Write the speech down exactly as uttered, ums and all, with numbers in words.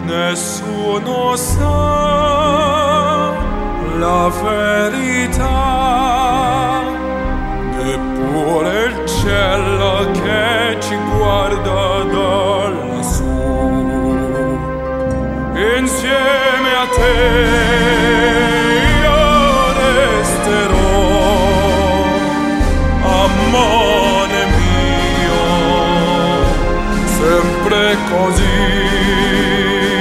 nessuno sa la verità, neppure il cielo che ci guarda da lassù. Insieme a te